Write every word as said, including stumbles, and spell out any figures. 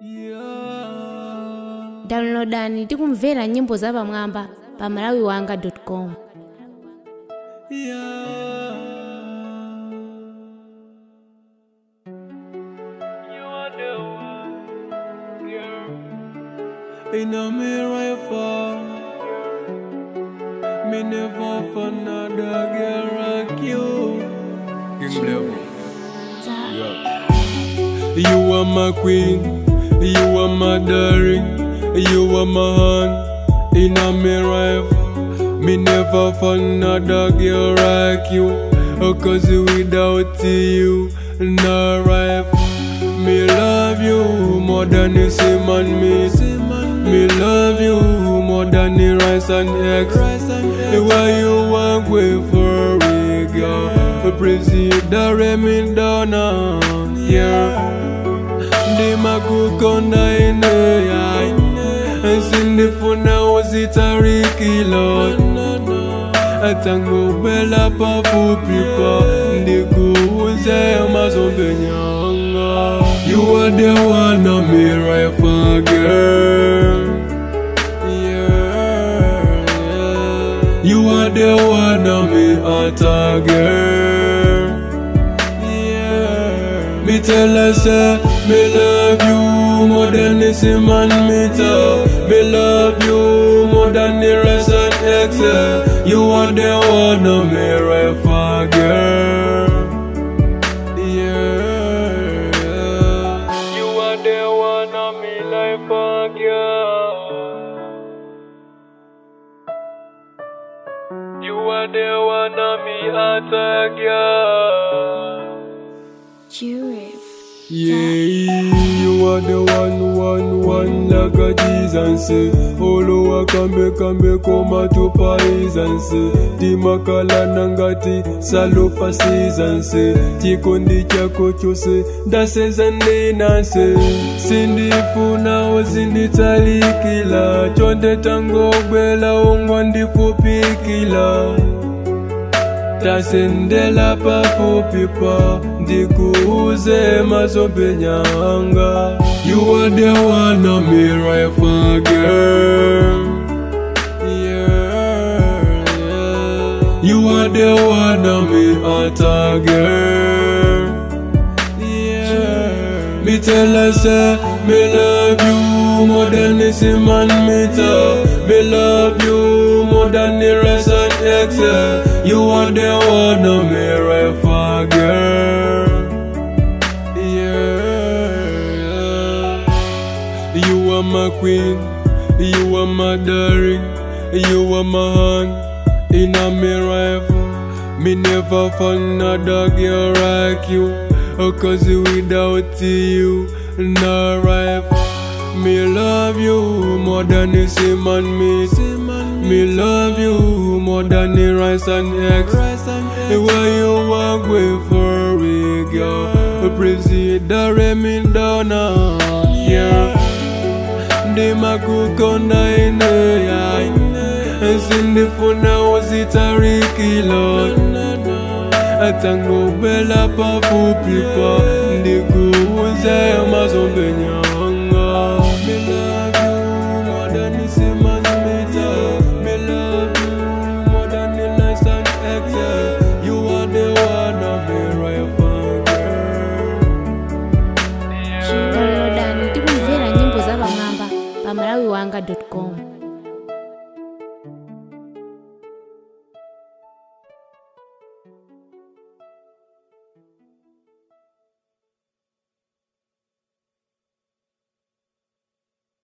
Downloadani tikumvera nyimbo za pamwamba pa malawi wanga dot com. In a mirror for me never for another girl like you. King Level. Yeah. You are my queen, you are my darling, you are my hand in a mirror. Me never for another girl like you. Cause without you, no right. Me love you more than the same and me. Me love you more than the rice and eggs. Why you want wait for me, girl? Appreciate the remaining down now, yeah. The magu konda in the eye. And sing the phone now was it a Ricky Lord. I tango bella papu pipa. The go say I'm you are the one of me right for girl. Yeah, yeah. You are the one of me utter girl. Yeah. Me tell her say me love you more than the same man me tell. Me love you more than the rest of exes. You are the one of me right for girl. You are the one of me attack, yeah. Yeah, you are the one, one, one like a Jesus. Olo akambe kambe koma to paisanse. Di makala nangati salopa seasonse. Tikondi chako chose da sezande nase. Sindi funa ozindi talikila. Chonde tango bela ongwandi fupikila. Tasendela pa fupipa. Dikuze mazombe nyanga. You are the one of me right for girl. Yeah, yeah. You are the one of me utter girl. Yeah. Me tell her say me love you more than the same man me tell. Me love you more than the rest of exes. You are the one of me right for girl. You are my queen, you are my darling, you are my hand in a mirror. Me never found another girl like you. Cause without you, no right. Me love you more than the same and me. Me love you more than the rice and eggs. Why you want wait for me, girl? Appreciate the remaining down now, yeah. The magu konda in the eye. And sing the phone now was it a Ricky Lord. I tango bella papu pipa. The go say I'm a zombie nyanga. Me love you more than the same man me tell. Me love you more than the nice and exes. You are the one of me right for girl. Downloadani tikumvera nyimbo za pamwamba pa malawi wanga dot com.